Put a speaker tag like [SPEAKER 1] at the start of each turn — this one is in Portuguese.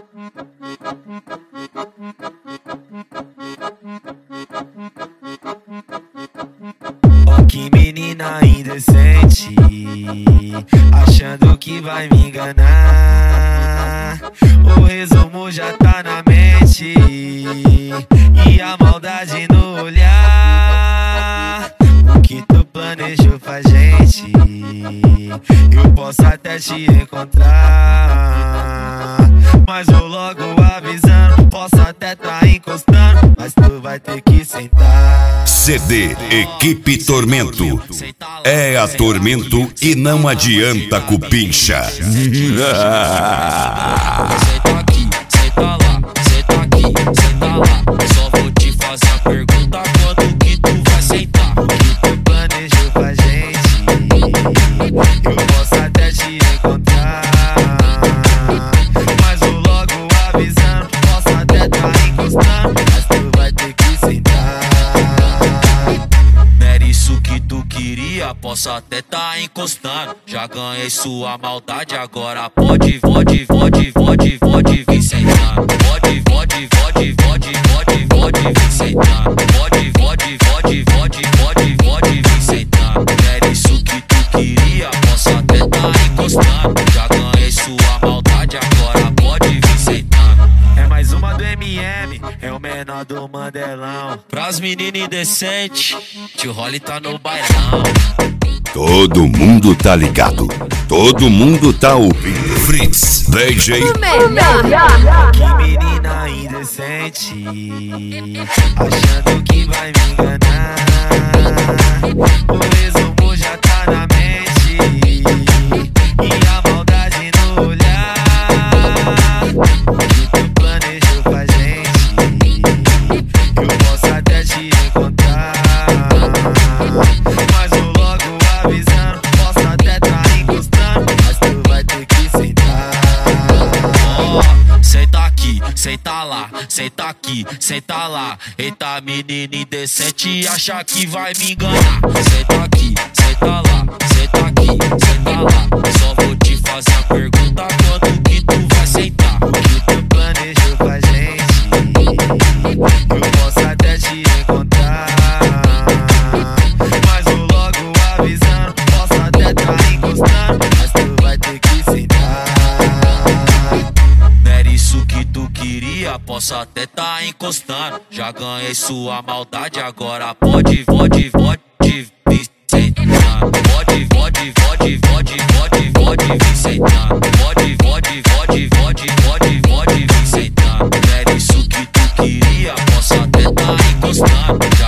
[SPEAKER 1] Ó que menina indecente, achando que vai me enganar. O resumo já tá na mente e a maldade no olhar. O que tu planejou pra gente, eu posso até te encontrar, mas vou logo avisando, posso até tá encostando, mas tu vai ter que sentar.
[SPEAKER 2] CD Equipe Tormento. É a Tormento e não adianta cupincha.
[SPEAKER 1] Senta aqui, senta lá, senta aqui, senta lá. Só vou te fazer a pergunta, quando que tu vai sentar? O que tu planejou pra gente, eu posso até te encontrar, mas vou logo avisando, posso até tá encostando, mas tu vai ter que sentar. Não era isso que tu queria, posso até tá encostando. Já ganhei sua maldade, agora pode vir sentando. Pode vir sentando. Pode vir sentando. Era isso que tu queria, posso até tá encostando. Já ganhei sua maldade, agora pode vir sentando. É mais uma do MM, é o menor do Mandelão. Pras meninas indecentes, tio Rolly tá no bailão.
[SPEAKER 2] Todo mundo tá ligado, todo mundo tá ouvindo. Fritz, DJ.
[SPEAKER 1] Que menina indecente, achando que vai me enganar. O resumo já tá na mente e a maldade no olhar. O que tu planejou pra gente, eu posso até te encontrar, mas vou logo avisando, posso até tá encostando, mas tu vai ter que sentar. Ó, senta aqui, senta lá, senta aqui, senta lá. Eita menina indecente, acha que vai me enganar. Senta aqui, senta lá, senta aqui, senta lá. Só vou te fazer a pergunta, quando que tu vai sentar? O que tu planejou pra gente, eu posso até te encontrar, mas vou logo avisando, posso até tá encostando, mas tu vai ter que sentar. Não era isso que tu queria, posso até tá encostando. Já ganhei sua maldade, agora pode vir sentando. Pode vir sentando. Pode vir sentando. Não era isso que tu queria, posso até tá encostando.